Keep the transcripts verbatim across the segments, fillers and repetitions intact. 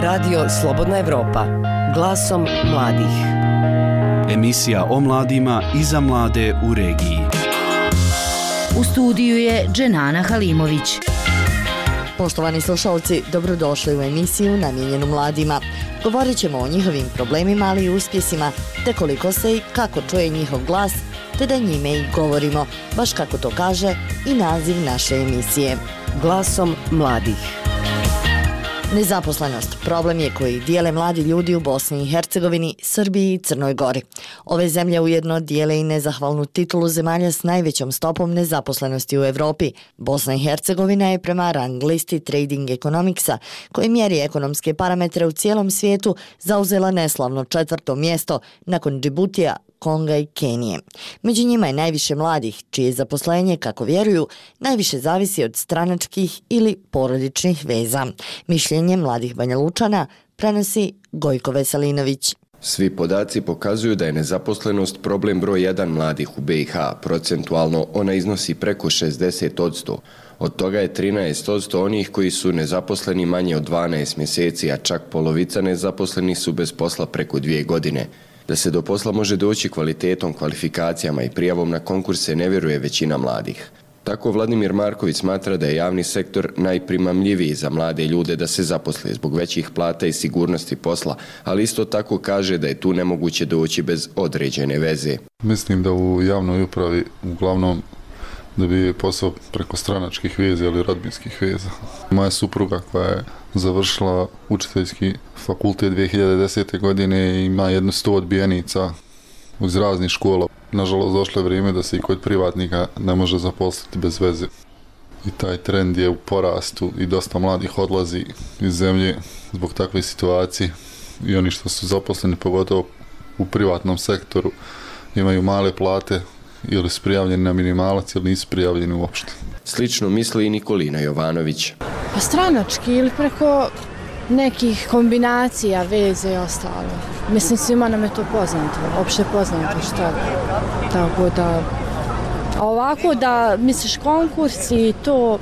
Radio Slobodna Evropa, glasom mladih. Emisija o mladima i za mlade u regiji. U studiju je Dženana Halimović. Poštovani slušalci, dobrodošli u emisiju namijenjenu mladima. Govorit ćemo o njihovim problemima, ali i uspjesima, te koliko se i kako čuje njihov glas, te da njime i govorimo, baš kako to kaže i naziv naše emisije. Glasom mladih. Nezaposlenost problem je koji dijele mladi ljudi u Bosni i Hercegovini, Srbiji i Crnoj Gori. Ove zemlje ujedno dijele i nezahvalnu titulu zemalja s najvećom stopom nezaposlenosti u Evropi. Bosna i Hercegovina je prema rang listi Trading Economicsa, koji mjeri ekonomske parametre u cijelom svijetu, zauzela neslavno četvrto mjesto nakon Džibutija, Konga i Kenije. Među njima je najviše mladih, čije zaposlenje, kako vjeruju, najviše zavisi od stranačkih ili porodičnih veza. Mišljenje mladih Banjalučana prenosi Gojko Veselinović. Svi podaci pokazuju da je nezaposlenost problem broj jedan mladih u B i H. Procentualno ona iznosi preko šezdeset posto. Od toga je trinaest posto onih koji su nezaposleni manje od dvanaest mjeseci, a čak polovica nezaposlenih su bez posla preko dvije godine. Da se do posla može doći kvalitetom, kvalifikacijama i prijavom na konkurse ne vjeruje većina mladih. Tako Vladimir Marković smatra da je javni sektor najprimamljiviji za mlade ljude da se zaposle zbog većih plata i sigurnosti posla, ali isto tako kaže da je tu nemoguće doći bez određene veze. Mislim da u javnoj upravi uglavnom dobije posao preko stranačkih veza ili rodbinskih veza. Moja supruga koja je završila učiteljski fakultet dvije hiljade desete. godine ima jedno sto odbijenica iz raznih škola. Nažalost, došlo je vrijeme da se i kod privatnika ne može zaposliti bez veze. I taj trend je u porastu i dosta mladih odlazi iz zemlje zbog takve situacije. I oni što su zaposleni, pogotovo u privatnom sektoru, imaju male plate ili su prijavljeni na minimalac ili nisu prijavljeni uopšte. Slično misli i Nikolina Jovanović. Pa stranački ili preko nekih kombinacija, veze i ostalo. Mislim, svima nam je to poznato, opšte poznato šta. Tako da, a ovako da misliš konkurs i to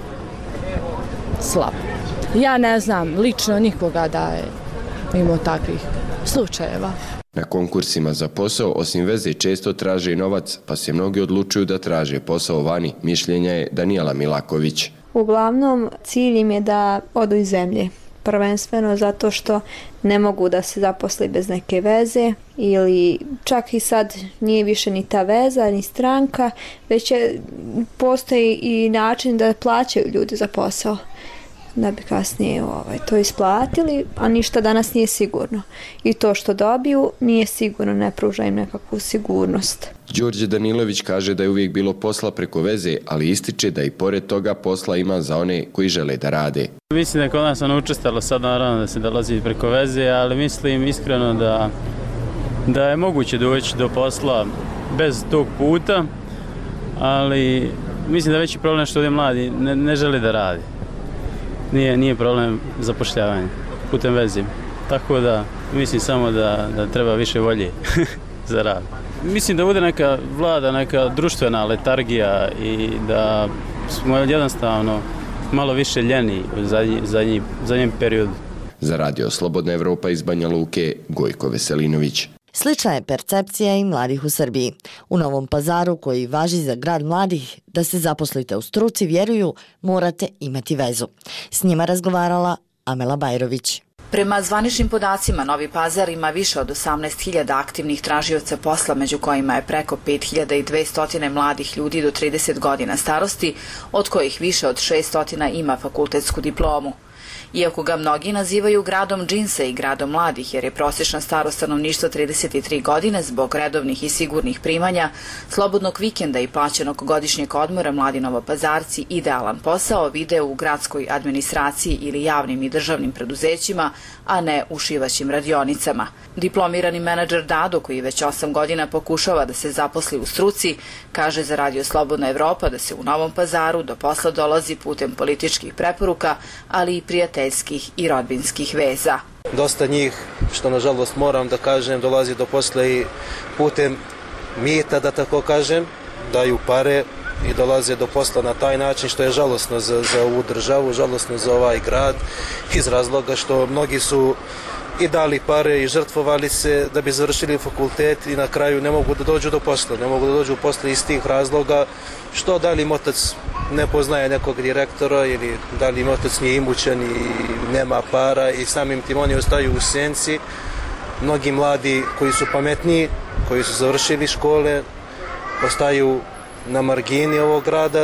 slabo. Ja ne znam lično nikoga da je imao takvih slučajeva. Na konkursima za posao osim veze često traže i novac, pa se mnogi odlučuju da traže posao vani. Mišljenja je Danijela Milaković. Uglavnom, cilj im je da odu iz zemlje. Prvenstveno zato što ne mogu da se zaposli bez neke veze ili čak i sad nije više ni ta veza, ni stranka, već je, postoji i način da plaćaju ljudi za posao da bi kasnije ovaj, to isplatili, a ništa danas nije sigurno. I to što dobiju nije sigurno, ne pruža im nekakvu sigurnost. Đorđe Danilović kaže da je uvijek bilo posla preko veze, ali ističe da i pored toga posla ima za one koji žele da rade. Mislim da je kod nas ono učestalo, sad naravno da se dolazi preko veze, ali mislim iskreno da, da je moguće doći do posla bez tog puta, ali mislim da je veći problem što ovdje mladi ne, ne žele da radi. Nije, nije problem zapošljavanja putem veze. Tako da mislim samo da, da treba više volje za rad. Mislim da bude neka vlada, neka društvena letargija i da smo jednostavno malo više ljeni u zadnji, zadnji, zadnjem periodu. Za Radio Slobodna Evropa iz Banja Luke, Gojko Veselinović. Slična je percepcija i mladih u Srbiji. U Novom Pazaru, koji važi za grad mladih, da se zaposlite u struci, vjeruju, morate imati vezu. S njima razgovarala Amela Bajrović. Prema zvaničnim podacima, Novi Pazar ima više od osamnaest hiljada aktivnih tražioca posla, među kojima je preko pet hiljada dvesta mladih ljudi do trideset godina starosti, od kojih više od šeststo ima fakultetsku diplomu. Iako ga mnogi nazivaju gradom džinsa i gradom mladih, jer je prosječna starost stanovništva trideset tri godine, zbog redovnih i sigurnih primanja, slobodnog vikenda i plaćenog godišnjeg odmora, mladi Novopazarci idealan posao vide u gradskoj administraciji ili javnim i državnim preduzećima, a ne u šivaćim radionicama. Diplomirani menadžer Dado, koji već osam godina pokušava da se zaposli u struci, kaže za Radio Slobodna Evropa da se u Novom Pazaru do posla dolazi putem političkih preporuka, ali i prijateljskih i rodbinskih veza. Dosta njih, što nažalost moram da kažem, dolazi do posla i putem mita, da tako kažem, daju pare i dolaze do posla na taj način, što je žalosno za, za ovu državu, žalosno za ovaj grad, iz razloga što mnogi su i dali pare i žrtvovali se da bi završili fakultet i na kraju ne mogu da dođu do posla, ne mogu da dođu do posla iz tih razloga, što da li im otac ne poznaje nekog direktora ili da li im otac nije imućan i nema para i samim tim oni ostaju u senci. Mnogi mladi koji su pametniji, koji su završili škole, ostaju na margini ovog grada,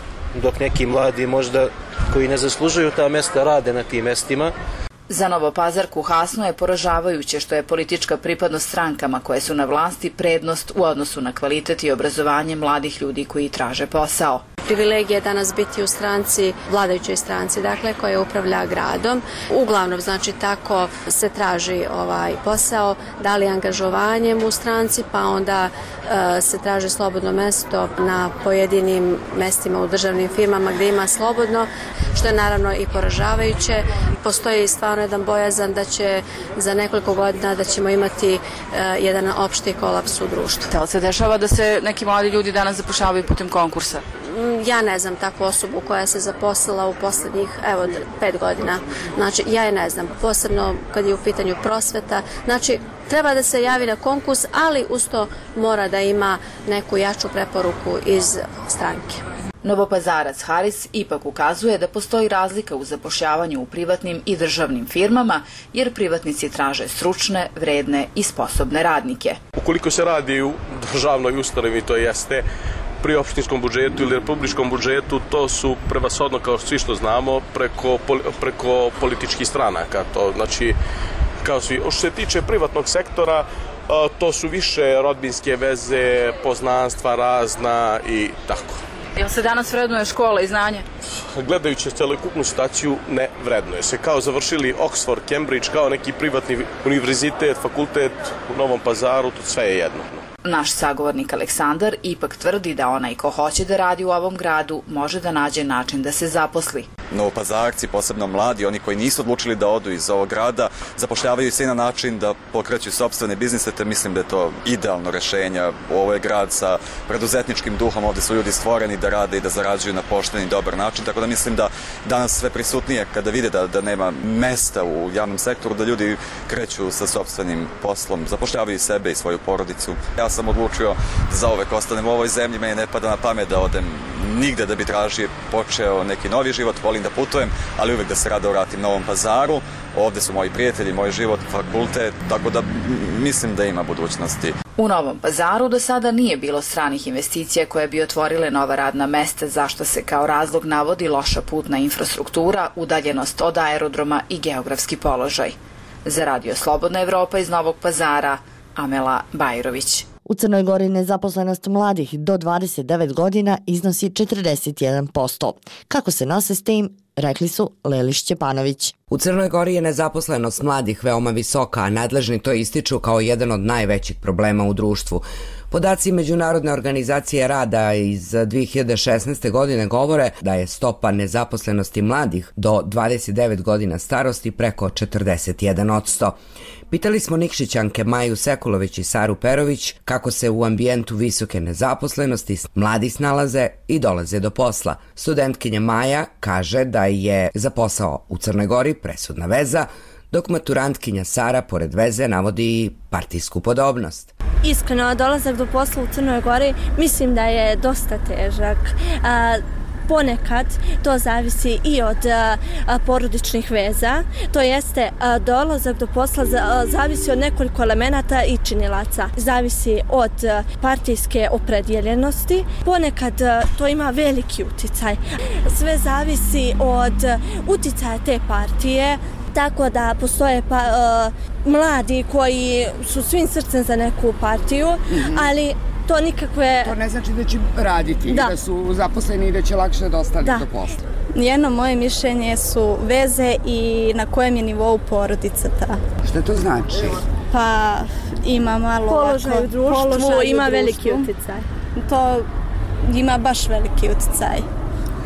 dok neki mladi možda koji ne zaslužuju ta mesta rade na tim mestima. Za Novopazarku Hasnu je poražavajuće što je politička pripadnost strankama koje su na vlasti prednost u odnosu na kvalitet i obrazovanje mladih ljudi koji traže posao. Privilegija je danas biti u stranci, vladajućoj stranci, dakle, koja upravlja gradom. Uglavnom, znači, tako se traži ovaj posao, da li angažovanjem u stranci, pa onda e, se traži slobodno mesto na pojedinim mestima u državnim firmama gdje ima slobodno, što je naravno i poražavajuće. Postoji stvarno jedan bojazan da će za nekoliko godina da ćemo imati e, jedan opšti kolaps u društvu. Da li se dešava da se neki mladi ljudi danas zapošljavaju putem konkursa? Ja ne znam takvu osobu koja se zaposlila u poslednjih, evo, pet godina. Znači, ja je ne znam, posebno kad je u pitanju prosveta. Znači, treba da se javi na konkurs, ali uz to mora da ima neku jaču preporuku iz stranke. Novopazarac Haris ipak ukazuje da postoji razlika u zapošljavanju u privatnim i državnim firmama, jer privatnici traže stručne, vredne i sposobne radnike. Ukoliko se radi u državnoj ustanovi, to jeste pri opštinskom budžetu ili republičkom budžetu, to su prevashodno, kao svi što znamo, preko, preko političkih stranaka. To znači, kao svi, što se tiče privatnog sektora, to su više rodbinske veze, poznanstva razna i tako. Jel se danas vrednuje škola i znanje? Gledajući celokupnu situaciju, ne vrednuje se. Kao završili Oxford, Cambridge, kao neki privatni univerzitet, fakultet u Novom Pazaru, to sve je jedno. Naš sagovornik Aleksandar ipak tvrdi da onaj ko hoće da radi u ovom gradu može da nađe način da se zaposli. Novopazarci, posebno mladi, oni koji nisu odlučili da odu iz ovog grada, zapošljavaju se i na način da pokreću sopstvene biznise, te mislim da je to idealno rešenje. Ovo je grad sa preduzetničkim duhom, ovde su ljudi stvoreni da rade i da zarađuju na pošten i dobar način, tako da mislim da danas sve prisutnije kada vide da, da nema mesta u javnom sektoru, da ljudi kreću sa sopstvenim poslom, zapošljavaju sebe i svoju porodicu. Ja sam odlučio da zauvek ostanem u ovoj zemlji, meni ne pada na pamet da odem nigde da bi tražio počeo neki novi život, volim da putujem, ali uvek da se rado vratim Novom Pazaru. Ovde su moji prijatelji, moj život, fakultet, tako da mislim da ima budućnosti. U Novom Pazaru do sada nije bilo stranih investicija koje bi otvorile nova radna mesta, zašto se kao razlog navodi loša putna infrastruktura, udaljenost od aerodroma i geografski položaj. Za Radio Slobodna Evropa iz Novog Pazara, Amela Bajrović. U Crnoj Gori nezaposlenost mladih do dvadeset devet godina iznosi četrdeset jedan posto. Kako se nose s tim, rekli su Leli Šćepanović. U Crnoj Gori je nezaposlenost mladih veoma visoka, a nadležni to ističu kao jedan od najvećih problema u društvu. Podaci Međunarodne organizacije rada iz dve hiljade šesnaeste. godine govore da je stopa nezaposlenosti mladih do dvadeset devet godina starosti preko četrdeset jedan posto. Pitali smo Nikšićanke Maju Sekulović i Saru Perović kako se u ambijentu visoke nezaposlenosti mladi snalaze i dolaze do posla. Studentkinja Maja kaže da je za posao u Crnoj Gori presudna veza, dok maturantkinja Sara pored veze navodi partijsku podobnost. Iskreno, dolazak do posla u Crnoj Gori mislim da je dosta težak. A, ponekad to zavisi i od a, porodičnih veza, to jeste a, dolazak do posla za, a, zavisi od nekoliko elemenata i činilaca. Zavisi od a, partijske opredjeljenosti, ponekad a, to ima veliki uticaj. Sve zavisi od a, uticaja te partije, tako da postoje pa, uh, mladi koji su svim srcem za neku partiju, mm-hmm. ali to nikakve... To ne znači da će raditi, da, da su zaposleni i da će lakše dostali do posla. Jedno moje mišljenje su veze i na kojem je nivou porodica ta. Šta to znači? Pa ima malo... Položaj u društvu, položaj ima u veliki uticaj. To ima baš veliki uticaj.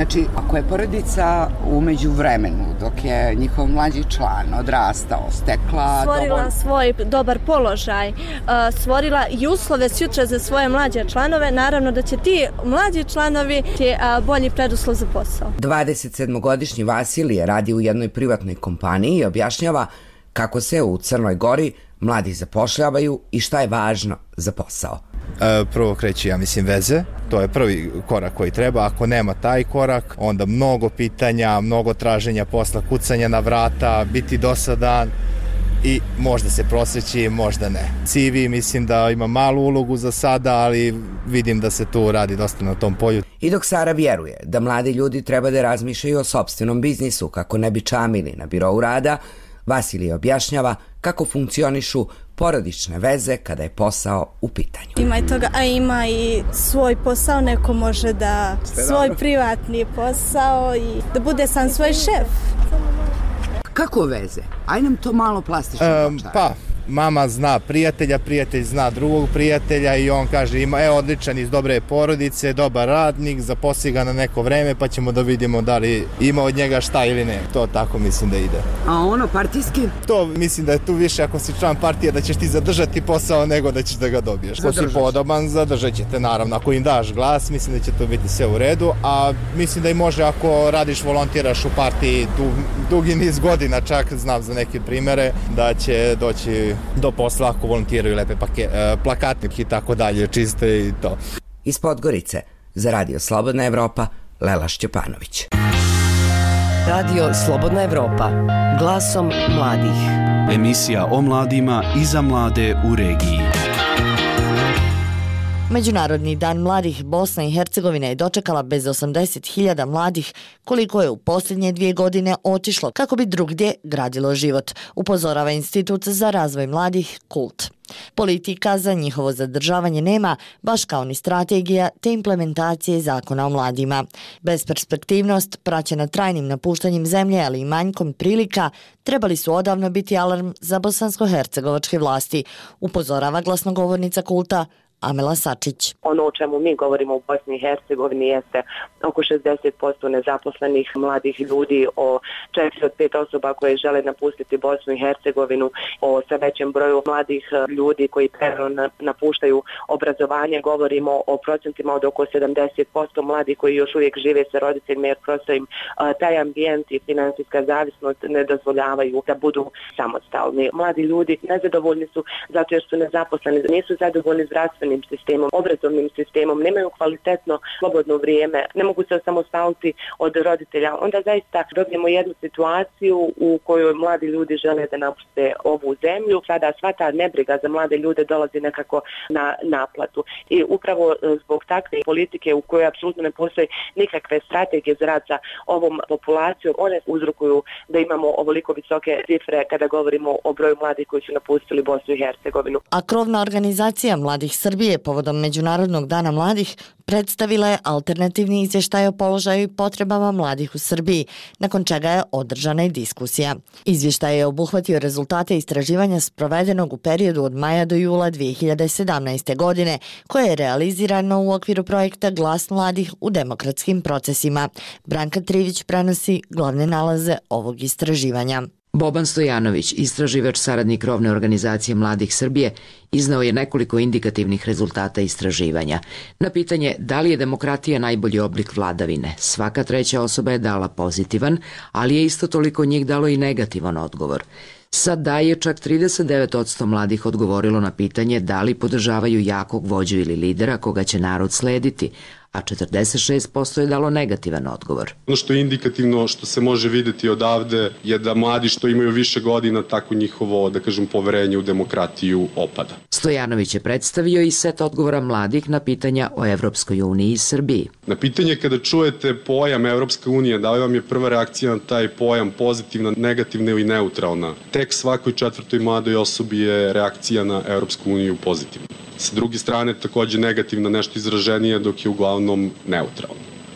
Znači, ako je porodica umeđu vremenu, dok je njihov mlađi član odrastao, stekla... Stvorila dovoljno... svoj dobar položaj, stvorila i uslove sutra za svoje mlađe članove, naravno da će ti mlađi članovi ti bolji preduslov za posao. dvadesetsedmogodišnji Vasilije radi u jednoj privatnoj kompaniji i objašnjava kako se u Crnoj Gori mladi zapošljavaju i šta je važno za posao. Prvo kreće, ja mislim, veze. To je prvi korak koji treba. Ako nema taj korak, onda mnogo pitanja, mnogo traženja posla, kucanja na vrata, biti dosadan i možda se prosreći, možda ne. C V mislim da ima malu ulogu za sada, ali vidim da se tu radi dosta na tom polju. I dok Sara vjeruje da mladi ljudi treba da razmišljaju o sopstvenom biznisu kako ne bi čamili na birou rada, Vasilije objašnjava kako funkcionišu porodične veze kada je posao u pitanju. Ima i toga, a ima i svoj posao, neko može da svoj privatni posao i da bude sam svoj šef. Kako veze? Aj nam to malo plastično um, Pa, mama zna prijatelja, prijatelj zna drugog prijatelja i on kaže ima, e, odličan iz dobre porodice, dobar radnik, zaposli ga na neko vreme pa ćemo da vidimo da li ima od njega šta ili ne. To tako mislim da ide. A ono partijski? To mislim da je tu više ako si član partije da ćeš ti zadržati posao nego da ćeš da ga dobiješ. Ako si podoban, zadržat ćete naravno. Ako im daš glas, mislim da će to biti sve u redu, a mislim da i može ako radiš, volontiraš u partiji du, dugi niz godina, čak znam za neke primere da će doći do posla ako volontiraju lepe pake, plakatnike i tako dalje, čiste i to. Iz Podgorice, za Radio Slobodna Evropa, Lela Šćepanović. Radio Slobodna Evropa, glasom mladih. Emisija o mladima i za mlade u regiji. Međunarodni dan mladih Bosna i Hercegovina je dočekala bez osamdeset hiljada mladih, koliko je u posljednje dvije godine otišlo kako bi drugdje gradilo život, upozorava Institut za razvoj mladih Kult. Politika za njihovo zadržavanje nema, baš kao ni strategija te implementacije zakona o mladima. Besperspektivnost, praćena trajnim napuštanjem zemlje, ali i manjkom prilika, trebali su odavno biti alarm za bosansko-hercegovačke vlasti, upozorava glasnogovornica Kulta Amela Sačić. Ono o čemu mi govorimo u Bosni i Hercegovini jeste oko šezdeset posto nezaposlenih mladih ljudi, o četiri od pet osoba koje žele napustiti Bosnu i Hercegovinu, o sve većem broju mladih ljudi koji prerano napuštaju obrazovanje. Govorimo o procentima od oko sedamdeset posto mladih koji još uvijek žive sa roditeljima jer prosto im taj ambijent i finansijska zavisnost ne dozvoljavaju da budu samostalni. Mladi ljudi nezadovoljni su zato jer su nezaposleni, nisu zadovoljni zdravstvenim sistemom, obrazovnim sistemom, nemaju kvalitetno slobodno vrijeme, ne mogu se osamostaliti od roditelja. Onda zaista dobijemo jednu situaciju u kojoj mladi ljudi žele da napuste ovu zemlju. Sada sva ta nebriga za mlade ljude dolazi nekako na naplatu. I upravo zbog takve politike u kojoj apsolutno ne postoji nikakve strategije za rad sa ovom populacijom, one uzrokuju da imamo ovoliko visoke cifre kada govorimo o broju mladih koji su napustili Bosnu i Hercegovinu. A krovna organizacija Mladih Srbije povodom Međunarodnog dana mladih predstavila je alternativni izvještaj o položaju i potrebama mladih u Srbiji, nakon čega je održana i diskusija. Izvještaj je obuhvatio rezultate istraživanja sprovedenog u periodu od maja do jula dvije hiljade sedamnaeste. godine, koje je realizirano u okviru projekta Glas mladih u demokratskim procesima. Branka Trivić prenosi glavne nalaze ovog istraživanja. Boban Stojanović, istraživač saradnik krovne organizacije Mladih Srbije, iznao je nekoliko indikativnih rezultata istraživanja. Na pitanje da li je demokratija najbolji oblik vladavine, svaka treća osoba je dala pozitivan, ali je isto toliko njih dalo i negativan odgovor. Sad da je čak trideset devet posto mladih odgovorilo na pitanje da li podržavaju jakog vođu ili lidera koga će narod slediti, a četrdeset šest posto je dalo negativan odgovor. Ono što je indikativno, što se može videti odavde, je da mladi što imaju više godina, tako njihovo, da kažem, poverenje u demokratiju opada. Stojanović je predstavio i set odgovora mladih na pitanja o Evropskoj uniji i Srbiji. Na pitanje kada čujete pojam Evropska unija, da li vam je prva reakcija na taj pojam pozitivna, negativna ili neutralna? Tek svakoj četvrtoj mladoj osobi je reakcija na Evropsku uniju pozitivna. Sa druge strane, takođe negativna, nešto izraženija, dok je uglavnom neutralna.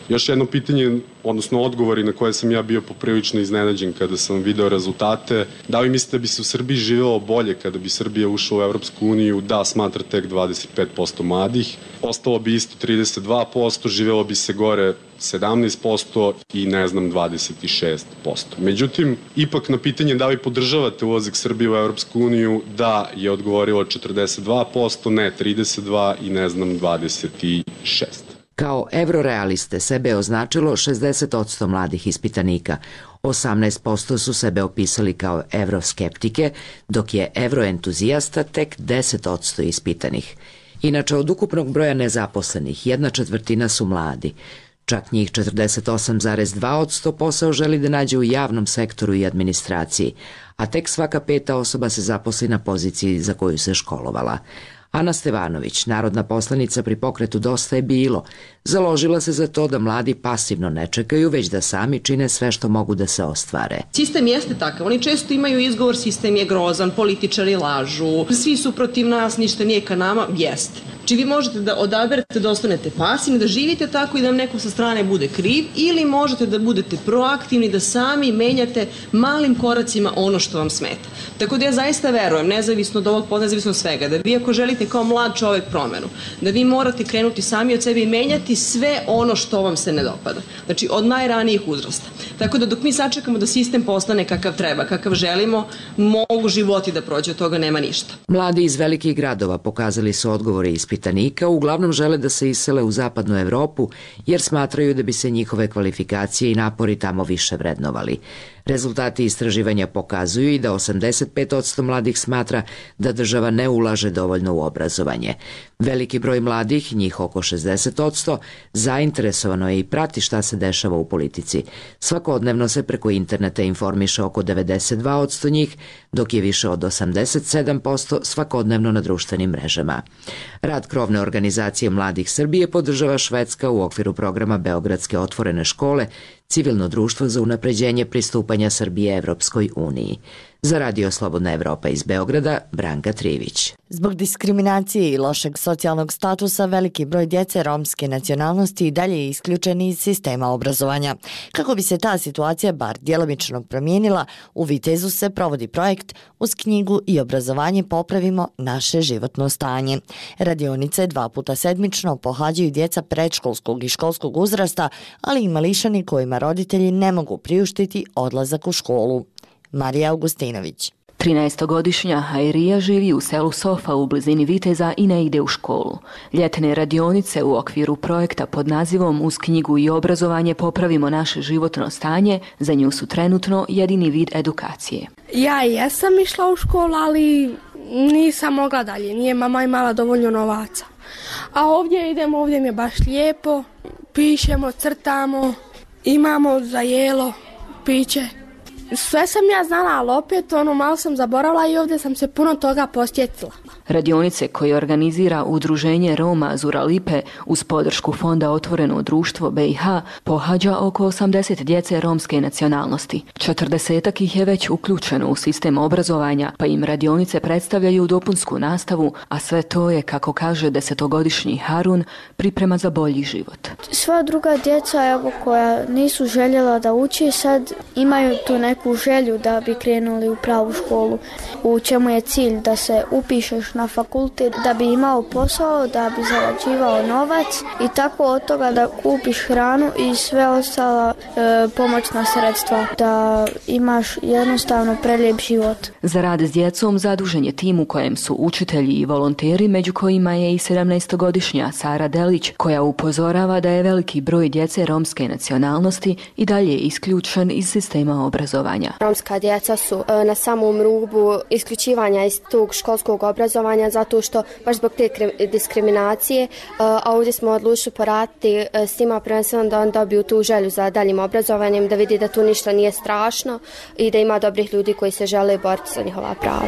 Još jedno pitanje, odnosno odgovori na koje sam ja bio poprilično iznenađen kada sam video rezultate. Da li mislite da bi se u Srbiji živelo bolje kada bi Srbija ušla u Evropsku uniju? Da, smatra tek dvadeset pet posto mladih. Ostalo bi isto trideset dva posto, živelo bi se gore sedamnaest posto i ne znam dvadeset šest posto. Međutim, ipak na pitanje da li podržavate ulazak Srbije u Evropsku uniju, da je odgovorilo četrdeset dva posto, ne trideset dva i ne znam dvadeset šest. Kao evrorealiste sebe je označilo šezdeset posto mladih ispitanika, osamnaest posto su sebe opisali kao evroskeptike, dok je evroentuzijasta tek deset posto ispitanih. Inače, od ukupnog broja nezaposlenih, jedna četvrtina su mladi. Čak njih četrdeset osam zarez dva posto posao želi da nađe u javnom sektoru i administraciji, a tek svaka peta osoba se zaposli na poziciji za koju se školovala. Ana Stevanović, narodna poslanica pri pokretu Dosta je bilo, založila se za to da mladi pasivno ne čekaju, već da sami čine sve što mogu da se ostvare. Sistem jeste takav, oni često imaju izgovor sistem je grozan, političari lažu, svi su protiv nas, ništa nije ka nama, jeste. Znači vi možete da odaberete da ostanete pasivni, da živite tako i da vam neko sa strane bude kriv, ili možete da budete proaktivni, da sami menjate malim koracima ono što vam smeta. Tako da ja zaista verujem, nezavisno od ovog, nezavisno od svega, da vi ako želite kao mlad čovek promenu, da vi morate krenuti sami od sebe i menjati sve ono što vam se ne dopada. Znači od najranijih uzrasta. Tako da dok mi sačekamo da sistem postane kakav treba, kakav želimo, mogu životi da prođe, od toga nema ništa. Mladi iz velikih gradova pokazali su odgovore ispitanika, uglavnom žele da se isele u zapadnu Evropu jer smatraju da bi se njihove kvalifikacije i napori tamo više vrednovali. Rezultati istraživanja pokazuju i da osamdeset pet posto mladih smatra da država ne ulaže dovoljno u obrazovanje. Veliki broj mladih, njih oko šezdeset posto, zainteresovano je i prati šta se dešava u politici. Svakodnevno se preko interneta informiše oko devedeset dva posto njih, dok je više od osamdeset sedam posto svakodnevno na društvenim mrežama. Rad krovne organizacije Mladih Srbije podržava Švedska u okviru programa Beogradske otvorene škole, civilno društvo za unapređenje pristupanja Srbije Evropskoj uniji. Za Radio Slobodna Evropa iz Beograda, Branka Trivić. Zbog diskriminacije i lošeg socijalnog statusa, veliki broj djece romske nacionalnosti i dalje je isključen iz sistema obrazovanja. Kako bi se ta situacija bar djelomično promijenila, u Vitezu se provodi projekt Uz knjigu i obrazovanje popravimo naše životno stanje. Radionice dva puta sedmično pohađaju djeca predškolskog i školskog uzrasta, ali i mališani kojima roditelji ne mogu priuštiti odlazak u školu. Marija Augustinović. trinaestogodišnja Hajrija živi u selu Sofa u blizini Viteza i ne ide u školu. Ljetne radionice u okviru projekta pod nazivom Uz knjigu i obrazovanje popravimo naše životno stanje za nju su trenutno jedini vid edukacije. Ja jesam išla u školu, ali nisam mogla dalje. Nije mama imala dovoljno novaca. A ovdje idemo, ovdje mi je baš lijepo. Pišemo, crtamo, imamo za jelo, piće. Sve sam ja znala, ali opet ono malo sam zaboravila i ovdje sam se puno toga posjetila. Radionice koje organizira Udruženje Roma Zuralipe uz podršku Fonda Otvoreno društvo B i H pohađa oko osamdeset djece romske nacionalnosti. četrdesetak ih je već uključeno u sistem obrazovanja, pa im radionice predstavljaju dopunsku nastavu, a sve to je, kako kaže desetogodišnji Harun, priprema za bolji život. Sva druga djeca evo, koja nisu željela da uči, sad imaju tu neku želju da bi krenuli u pravu školu. U čemu je cilj? Da se upišeš na fakultet, da bi imao posao, da bi zarađivao novac i tako od toga da kupiš hranu i sve ostala e, pomoćna sredstva, da imaš jednostavno prelijep život. Za rad s djecom zadužen je tim u kojem su učitelji i volonteri, među kojima je i sedamnaestogodišnja Sara Delić, koja upozorava da je veliki broj djece romske nacionalnosti i dalje isključen iz sistema obrazovanja. Romska djeca su e, na samom rubu isključivanja iz tog školskog obrazovanja zato što baš zbog te diskriminacije, a ovdje smo odlučili poraditi s njima prvenstveno da on dobiju tu želju za daljim obrazovanjem, da vidi da tu ništa nije strašno i da ima dobrih ljudi koji se žele boriti za njihova prava.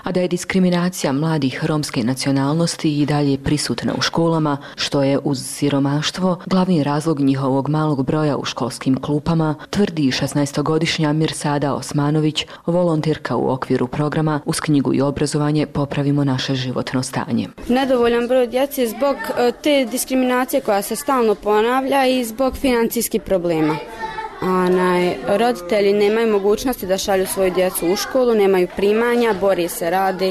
a da je diskriminacija mladih romske nacionalnosti i dalje prisutna u školama, što je uz siromaštvo glavni razlog njihovog malog broja u školskim klupama, tvrdi šesnaestogodišnja Mirsada Osmanović, volonterka u okviru programa Uz knjigu i obrazovanje popravimo naše životno stanje. Nedovoljan broj djece zbog te diskriminacije koja se stalno ponavlja i zbog financijskih problema. Onaj, roditelji nemaju mogućnosti da šalju svoju djecu u školu, nemaju primanja, bori se, rade.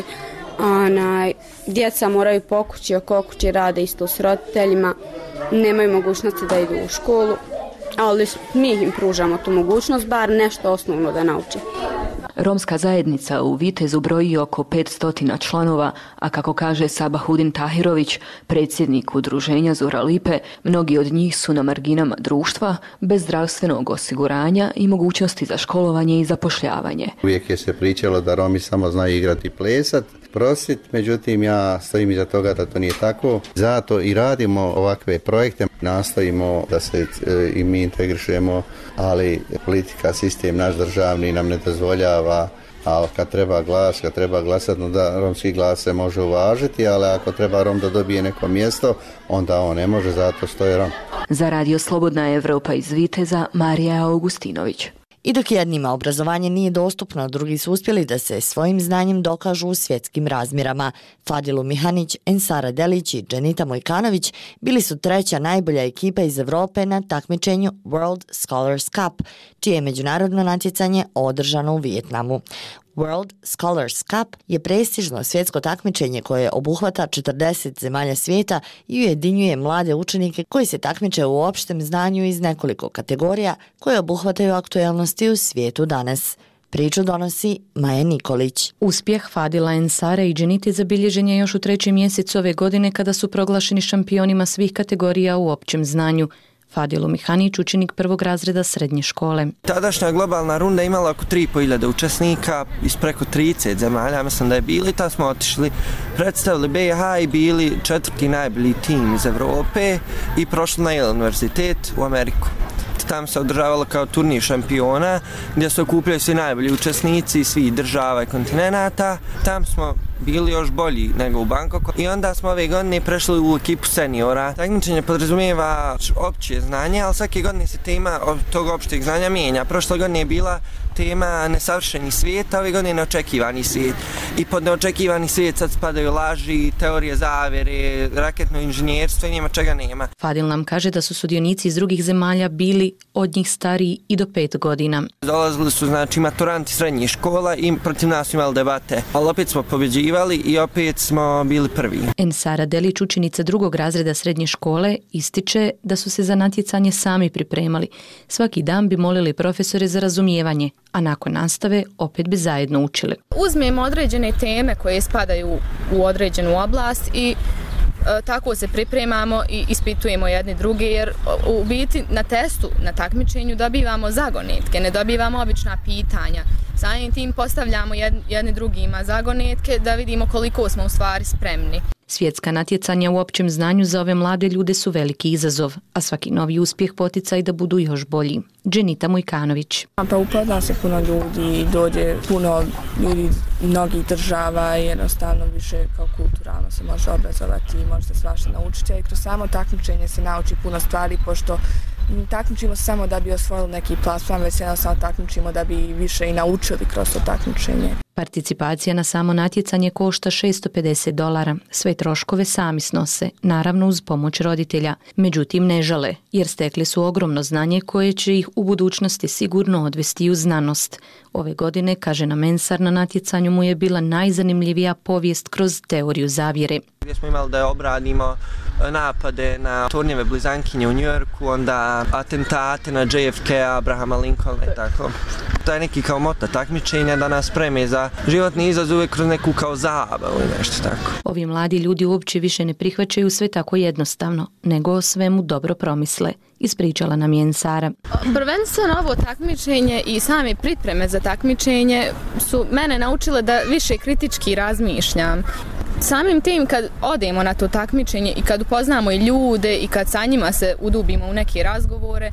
Onaj, djeca moraju pokući, oko kući rade isto s roditeljima, nemaju mogućnosti da idu u školu, ali mi im pružamo tu mogućnost, bar nešto osnovno da nauči. Romska zajednica u Vitezu broji oko petsto članova, a kako kaže Sabahudin Tahirović, predsjednik udruženja Zura Lipe, mnogi od njih su na marginama društva, bez zdravstvenog osiguranja i mogućnosti za školovanje i zapošljavanje. Uvijek je se pričalo da Romi samo znaju igrati i plesat, prosit, međutim ja stojim iza toga da to nije tako. Zato i radimo ovakve projekte, nastojimo da se e, i mi integrišemo, ali politika, sistem naš državni nam ne dozvoljava, ali kad treba glas, kad treba glasati, no da romski glas se može uvažiti, ali ako treba Rom da dobije neko mjesto, onda on ne može, zato što je Rom. Za Radio Slobodna Evropa iz Viteza, Marija Augustinović. I dok jednima obrazovanje nije dostupno, drugi su uspjeli da se svojim znanjem dokažu u svjetskim razmjerama. Fadilu Mihanić, Ensara Delić i Dženita Mojkanović bili su treća najbolja ekipa iz Europe na takmičenju World Scholars Cup, čije je međunarodno natjecanje održano u Vijetnamu. World Scholars Cup je prestižno svjetsko takmičenje koje obuhvata četrdeset zemalja svijeta i ujedinjuje mlade učenike koji se takmiče u opštem znanju iz nekoliko kategorija koje obuhvataju aktuelnosti u svijetu danas. Priču donosi Maja Nikolić. Uspjeh Fadila Ensare i Dženite zabilježen je još u trećem mjesecu ove godine kada su proglašeni šampionima svih kategorija u općem znanju. Fadilu Mihanić, učenik prvog razreda srednje škole. Tadašnja globalna runda imala oko tri i po hiljade učesnika iz preko trideset zemalja, mislim da je bili, ta smo otišli, predstavili B iH i bili četvrti najbolji tim iz Evrope i prošli na Yale univerzitet u Ameriku. Tam se održavalo kao turnir šampiona gdje se okupljaju svi najbolji učesnici svih država i kontinenata. Tam smo bili još bolji nego u Bangkoku i onda smo ove godine prešli u ekipu seniora. Takmičenje podrazumijeva opće znanje, ali svake godine se tema tog opšteg znanja mijenja. Prošle godine je bila tema nesavršeni svijet, a ove godine neočekivani svijet. I pod neočekivani svijet sad spadaju laži, teorije zavere, raketno inženjerstvo i nema čega nema. Fadil nam kaže da su sudionici iz drugih zemalja bili od njih stariji i do pet godina. Dolazili su znači maturanti srednjih škola i protiv nas imali debate, ali opet smo pobjeđivali i opet smo bili prvi. Ensara Delić, učenica drugog razreda srednje škole, ističe da su se za natjecanje sami pripremali. Svaki dan bi molili profesore za razumijevanje, a nakon nastave opet bi zajedno učili. Uzmemo određene teme koje spadaju u određenu oblast i e, tako se pripremamo i ispitujemo jedni druge, jer u biti na testu, na takmičenju dobivamo zagonetke, ne dobivamo obična pitanja. Samim tim postavljamo jedni, jedni drugima zagonetke da vidimo koliko smo u stvari spremni. Svjetska natjecanja u općem znanju za ove mlade ljude su veliki izazov, a svaki novi uspjeh poticaj da budu još bolji. Dženita Mojkanović. Pa upozna se puno ljudi, dođe puno ljudi mnogih država i jednostavno više kao kulturalno se može obrazovati i može se svašta naučiti, a i kroz samo takmičenje se nauči puno stvari, pošto takmičimo se samo da bi osvojili neki plasman, već jednostavno takmičimo da bi više i naučili kroz to takmičenje. Participacija na samo natjecanje košta šessto pedeset dolara. Sve troškove sami snose, naravno uz pomoć roditelja. Međutim, ne žale, jer stekli su ogromno znanje koje će ih u budućnosti sigurno odvesti u znanost. Ove godine, kaže nam Ensar, na natjecanju mu je bila najzanimljivija povijest kroz teoriju zavjere. Gdje smo imali da obradimo napade na tornjeve blizankinje u Njujorku, onda atentate na J F K, Abrahama Lincolna i tako. To je neki kao moto takmičenja da nas spreme za životni izazove kroz neku kao zabavu ili nešto tako. Ovi mladi ljudi uopće više ne prihvaćaju sve tako jednostavno, nego o svemu dobro promisle, ispričala nam je Ensara. Prvenstveno ovo takmičenje i same pripreme za takmičenje su mene naučile da više kritički razmišljam. Samim tim kad odemo na to takmičenje i kad upoznamo i ljude i kad sa njima se udubimo u neke razgovore,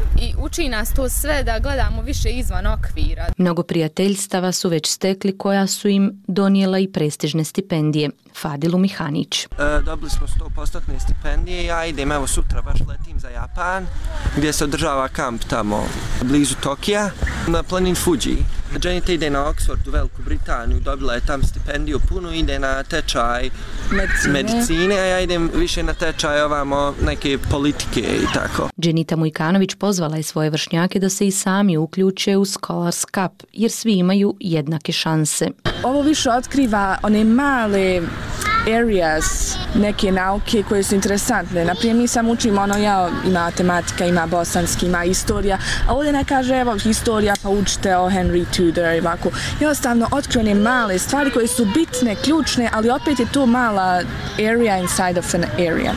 i uči nas to sve da gledamo više izvan okvira. Mnogo prijateljstava su već stekli koja su im donijela i prestižne stipendije. Fadilu Mihanić. E, dobili smo sto posto stipendije, ja idem, evo sutra baš letim za Japan, gdje se održava kamp tamo blizu Tokija, na planini Fuji. Dženita ide na Oxford u Veliku Britaniju, dobila je tam stipendiju punu, ide na tečaj medicine, medicine a ja idem više na tečaj ovamo neke politike i tako. Dženita Mujkanović pozvala je svoje vršnjake da se i sami uključe u Scholars Cup, jer svi imaju jednake šanse. Ovo više otkriva one male areas neke nauke koje su interesantne. Naprimjer, mi sam učim ono, ja, ima matematika, ima bosanski, ima istorija, a ovdje ne kaže, evo, historija, pa učite o Henry Tudor i ovako. Jednostavno, otkrivene male stvari koje su bitne, ključne, ali opet je to mala area inside of an area.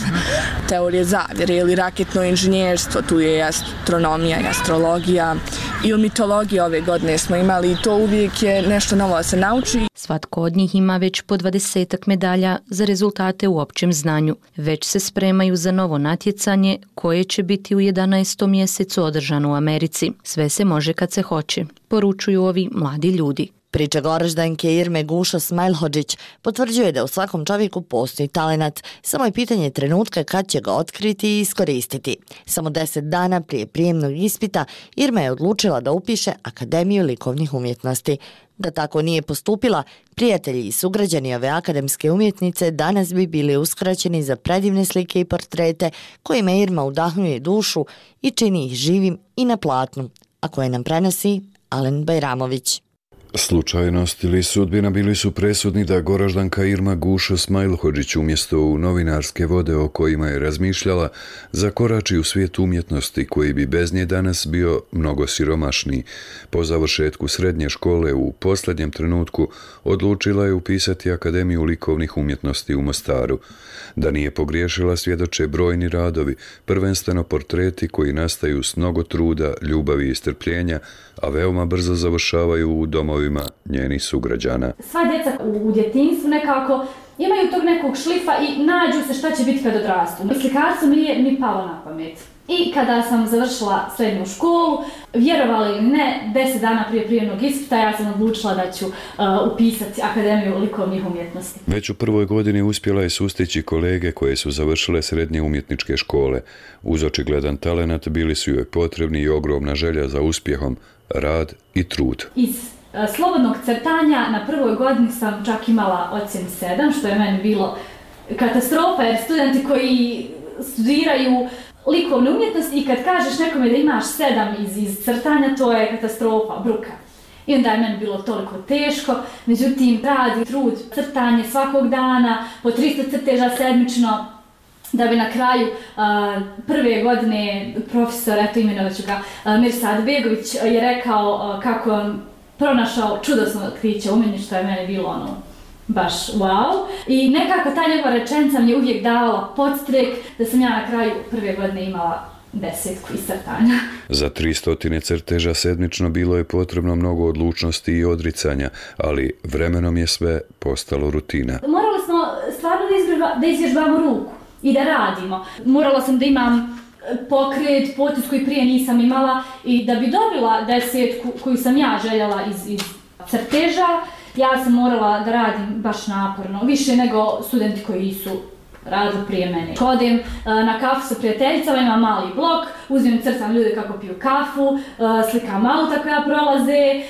Teorije zavjere ili raketno inženjerstvo, tu je astronomija i astrologija i u mitologiji ove godine smo imali i to uvijek je nešto novo da se nauči. Svatko od njih ima već po dvadesetak medalja za rezultate u općem znanju. Već se spremaju za novo natjecanje koje će biti u jedanaestom mjesecu održano u Americi. Sve se može kad se hoće, poručuju ovi mladi ljudi. Priča Goraždanke Irme Guša Smajlhodžić potvrđuje da u svakom čovjeku postoji talenat, samo je pitanje trenutka kad će ga otkriti i iskoristiti. Samo deset dana prije prijemnog ispita Irma je odlučila da upiše Akademiju likovnih umjetnosti. Da tako nije postupila, prijatelji i sugrađani ove akademske umjetnice danas bi bili uskraćeni za predivne slike i portrete kojima Irma udahnjuje dušu i čini ih živim i na platnu, a koje nam prenosi Alen Bajramović. Slučajnost ili sudbina bili su presudni da Goraždanka Irma Guša Smajlhodžić umjesto u novinarske vode o kojima je razmišljala zakorači u svijet umjetnosti koji bi bez nje danas bio mnogo siromašniji. Po završetku srednje škole u posljednjem trenutku odlučila je upisati Akademiju likovnih umjetnosti u Mostaru. Da nije pogriješila svjedoče brojni radovi, prvenstveno portreti koji nastaju s mnogo truda, ljubavi i strpljenja, a veoma brzo završavaju u domovima njenih sugrađana. Sva djeca u djetinjstvu nekako imaju tog nekog šlifa i nađu se šta će biti kad odrastu. Slikarstvo mi nije ni palo na pamet. I kada sam završila srednju školu, vjerovali ili ne, deset dana prije prijemnog ispita ja sam odlučila da ću uh, upisati Akademiju likovnih umjetnosti. Već u prvoj godini uspjela je sustići kolege koje su završile srednje umjetničke škole. Uz očigledan talenat bili su joj potrebni i ogromna želja za uspjehom, rad i trud. Iz uh, slobodnog crtanja na prvoj godini sam čak imala ocjenu sedam, što je meni bilo katastrofa, jer studenti koji studiraju likovne umjetnosti i kad kažeš nekome da imaš sedam iz, iz crtanja, to je katastrofa, bruka. I onda je meni bilo toliko teško, međutim, rad i trud, crtanje svakog dana, po tristo crteža sedmično, da bi na kraju uh, prve godine profesor, eto imenovaću ga, uh, Mirsad Begović je rekao uh, kako on pronašao čudesno otkriće umjetništva, što je meni bilo ono, baš wow. I nekako ta njegova rečenica mi je uvijek davala podstrek da sam ja na kraju prve godine imala desetku iz crtanja. Za tristotine crteža sedmično bilo je potrebno mnogo odlučnosti i odricanja, ali vremenom je sve postalo rutina. Morali smo stvarno da, izvježba, da izvježbamo ruku i da radimo. Morala sam da imam pokret, potez koji prije nisam imala i da bi dobila desetku koju sam ja željela iz, iz crteža, ja sam morala da radim baš naporno, više nego studenti koji su radili prije mene. Odem na kafu sa prijateljicama, imam mali blok, uzmem crtam ljude kako piju kafu, slikam auta koja prolaze,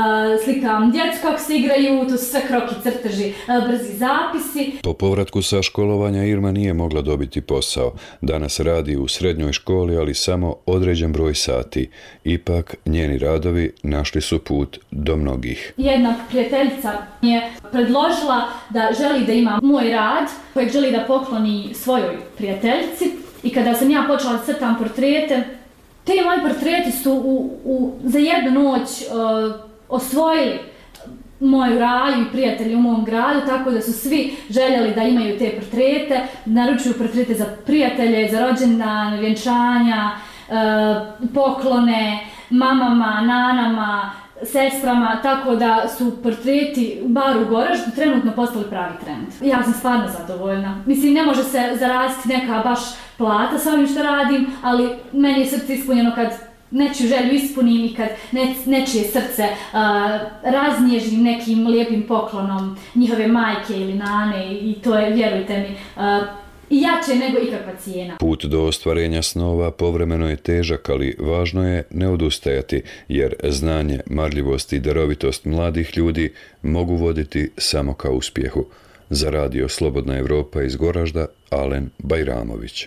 slikam djecu kako se igraju, to su sve kroki, crteži, brzi zapisi. Po povratku sa školovanja Irma nije mogla dobiti posao. Danas radi u srednjoj školi, ali samo određen broj sati. Ipak, njeni radovi našli su put do mnogih. Jedna prijateljica mi je predložila da želi da ima moj rad, kojeg želi da pokloni svojoj prijateljici. I kada sam ja počela da crtam portrete, te moji portreti su u, u, za jednu noć uh, osvojili moju raju i prijatelji u mom gradu, tako da su svi željeli da imaju te portrete, naručuju portrete za prijatelje, za rođendan, vjenčanja, uh, poklone, mamama, nanama, sestrama, tako da su portreti bar u Goraždu trenutno postali pravi trend. Ja sam stvarno zadovoljna. Mislim, ne može se zaraziti neka baš plata sa ovim što radim, ali meni je srce ispunjeno kad nečiju želju ispunim i kad ne, nečije srce uh, raznježim nekim lijepim poklonom njihove majke ili nane i to je, vjerujte mi, uh, jače nego ikakva cijena. Put do ostvarenja snova povremeno je težak, ali važno je ne odustajati, jer znanje, marljivost i darovitost mladih ljudi mogu voditi samo ka uspjehu. Za radio Slobodna Evropa iz Goražda, Alen Bajramović.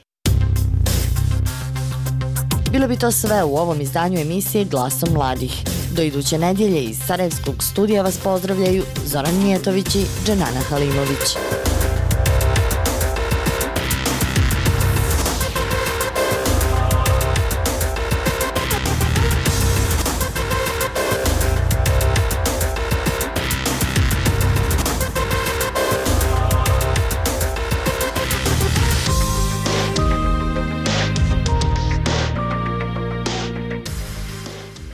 Bilo bi to sve u ovom izdanju emisije Glasom mladih. Do iduće nedjelje iz Sarajevskog studija vas pozdravljaju Zoran Mijetović i Dženana Halimović.